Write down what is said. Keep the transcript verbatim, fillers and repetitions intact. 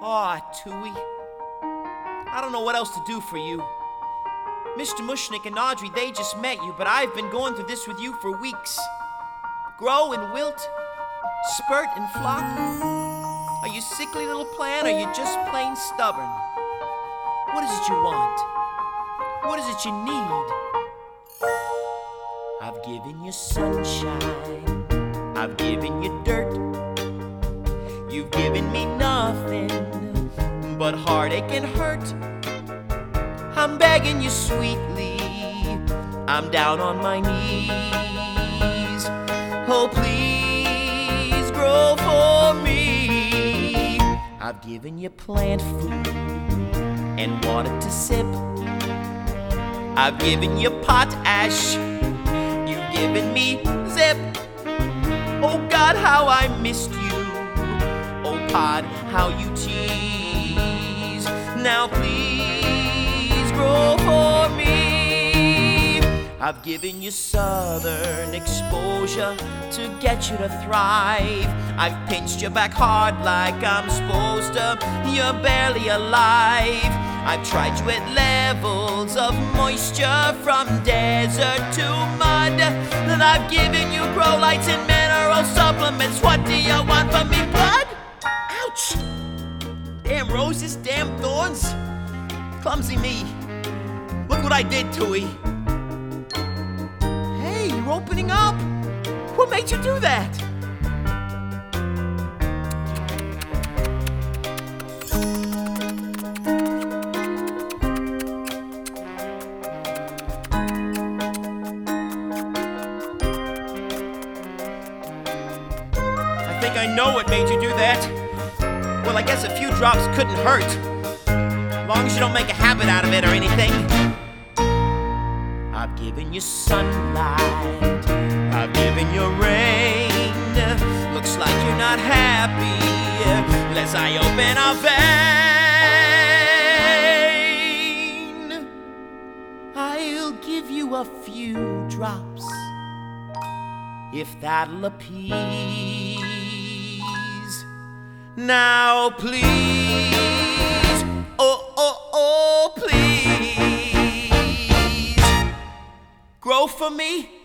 Aw, Tooey. I don't know what else to do for you. Mister Mushnick and Audrey, they just met you, but I've been going through this with you for weeks. Grow and wilt, spurt and flop. Are you sickly little plant, or are you just plain stubborn? What is it you want? What is it you need? I've given you sunshine, I've given you dirt. You've given me nothing but heartache and hurt. I'm begging you sweetly, I'm down on my knees. Oh, please grow for me. I've given you plant food and water to sip. I've given you potash, you've given me zip. Oh God, how I missed you. Oh Pod, how you tease. Now please grow for me. I've given you southern exposure to get you to thrive. I've pinched you back hard like I'm supposed to. You're barely alive. I've tried you at levels of moisture from desert to mud. And I've given you grow lights and mineral supplements. What do you want from me, bud? Ouch! Damn roses, damn thorns. Clumsy me. Look what I did, Tooey. Hey, you're opening up. What made you do that? I think I know what made you do that. Well, I guess a few drops couldn't hurt, as long as you don't make a habit out of it or anything. I've given you sunlight, I've given you rain. Looks like you're not happy unless I open a vein. I'll give you a few drops if that'll appease. Now please, oh, oh, oh, please, grow for me.